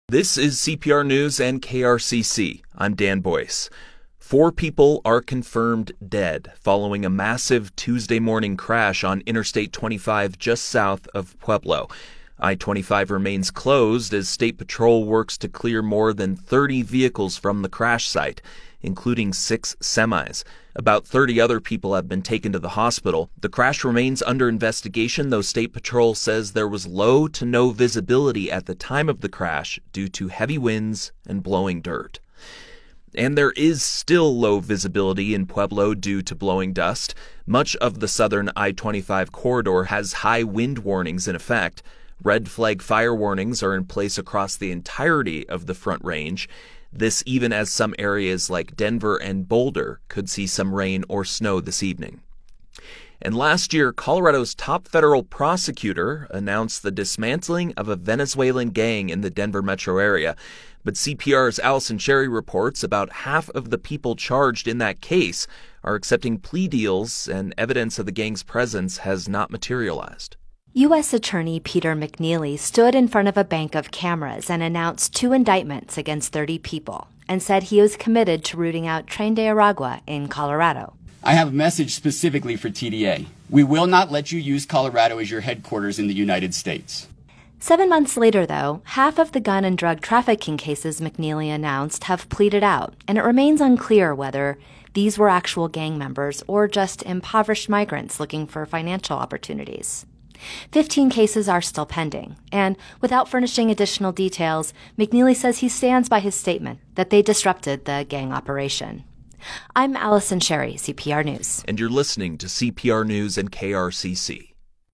This is CPR News and KRCC. I'm Dan Boyce. 4 people are confirmed dead following a massive Tuesday morning crash on Interstate 25 just south of Pueblo. I-25 remains closed as State Patrol works to clear more than 30 vehicles from the crash site, including 6 semis. About 30 other people have been taken to the hospital. The crash remains under investigation, though State Patrol says there was low to no visibility at the time of the crash due to heavy winds and blowing dirt. And there is still low visibility in Pueblo due to blowing dust. Much of the southern I-25 corridor has high wind warnings in effect. Red flag fire warnings are in place across the entirety of the Front Range. This even as some areas like Denver and Boulder could see some rain or snow this evening. And last year, Colorado's top federal prosecutor announced the dismantling of a Venezuelan gang in the Denver metro area. But CPR's Allison Sherry reports about half of the people charged in that case are accepting plea deals, and evidence of the gang's presence has not materialized. U.S. Attorney Peter McNeely stood in front of a bank of cameras and announced 2 indictments against 30 people and said he was committed to rooting out Tren de Aragua in Colorado. I have a message specifically for TDA. We will not let you use Colorado as your headquarters in the United States. 7 months later, though, half of the gun and drug trafficking cases McNeely announced have pleaded out, and it remains unclear whether these were actual gang members or just impoverished migrants looking for financial opportunities. 15 cases are still pending, and without furnishing additional details, McNeely says he stands by his statement that they disrupted the gang operation. I'm Allison Sherry, CPR News. And you're listening to CPR News and KRCC.